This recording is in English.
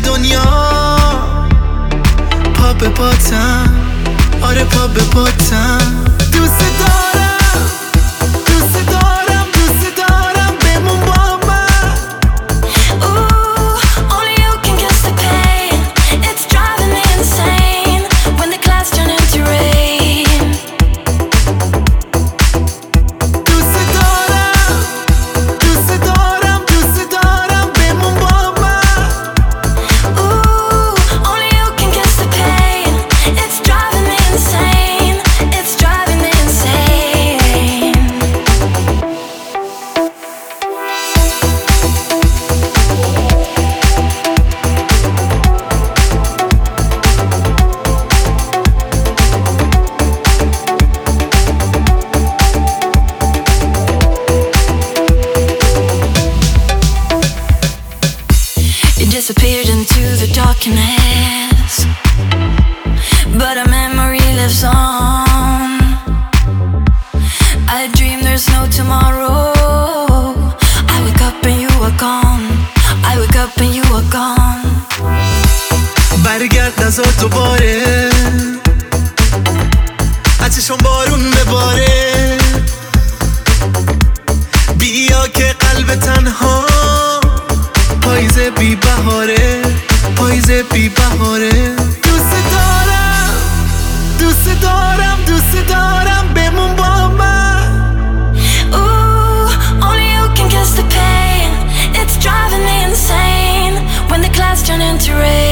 دنیا. پا به پاتم، آره پا به پاتم. دوست دارم، دوست دارم، دوست دارم بمون با من. Ooh, only you can guess the pain. It's driving me insane when the clouds turn into rain. دوست دارم، دوست دارم، دوست دارم بمون با من. Ooh, only you can guess the pain. It's driving me insane. It's driving me insane. You disappeared into the darkness, but a memory lives on. I dream there's no tomorrow. I wake up and you are gone. I wake up and you are gone. برگرد نزار دوباره، از چشم بارون بباره. بیا که قلب تنها پاییز بی بهاره، پاییز بی بهاره. دوست دارم، دوست دارم، دوست دارم بمون با من. Ooh, only you can guess the pain. It's driving me insane when the clouds turn into rain.